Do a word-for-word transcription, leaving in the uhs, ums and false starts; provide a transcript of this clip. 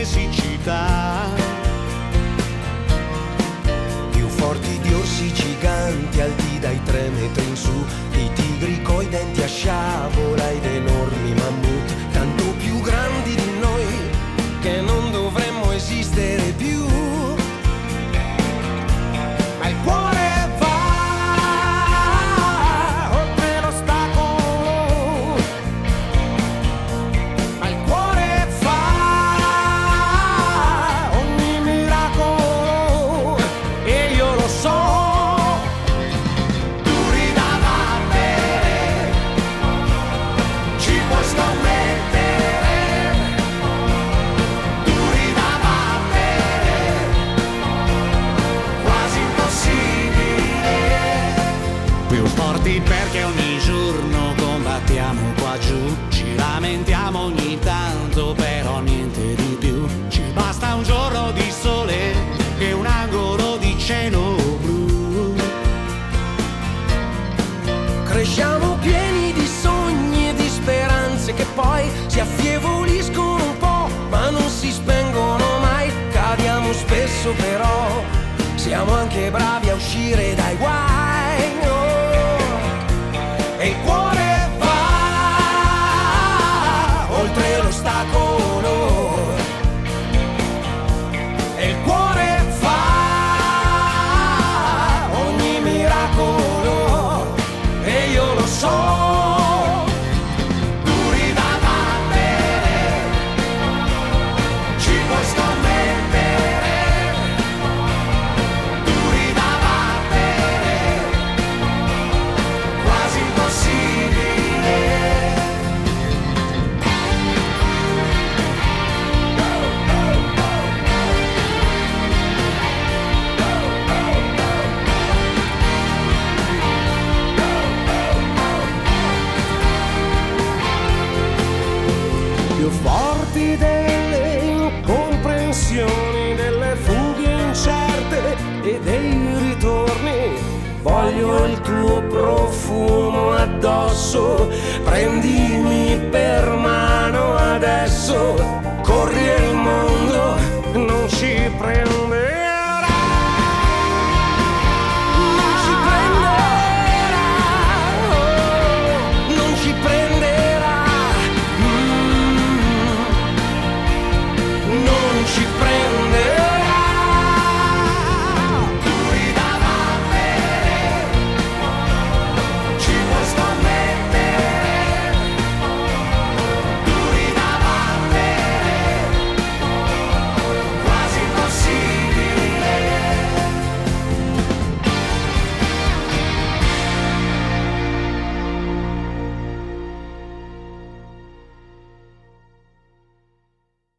siccità. Più forti di orsi giganti alti dai tre metri in su, di tigri coi denti a sciabola ed enormi mammut, tanto più grandi di noi che non dovremmo esistere più. Ma il cuore va oltre l'ostacolo, ma il cuore fa ogni miracolo, e io lo so, duri da battere, ci puoi scommettere, duri da battere, quasi impossibile. Più forti perché ogni giorno combattiamo qua giù, ci lamentiamo ogni tanto, però niente di più. Ci basta un giorno di sole e un angolo di cielo blu. Cresciamo pieni di sogni e di speranze che poi si affievoliscono un po', ma non si spengono mai. Cadiamo spesso però siamo anche bravi a uscire dai guai. Oh. E il cuore va oltre l'ostacolo, e il cuore fa ogni miracolo, e io lo so, duri da battere, ci puoi scommettere, duri da battere, quasi impossibile. Più forti delle incomprensioni, delle fughe incerte e dei ritorni, voglio il tuo profumo addosso, prendimi per mano adesso,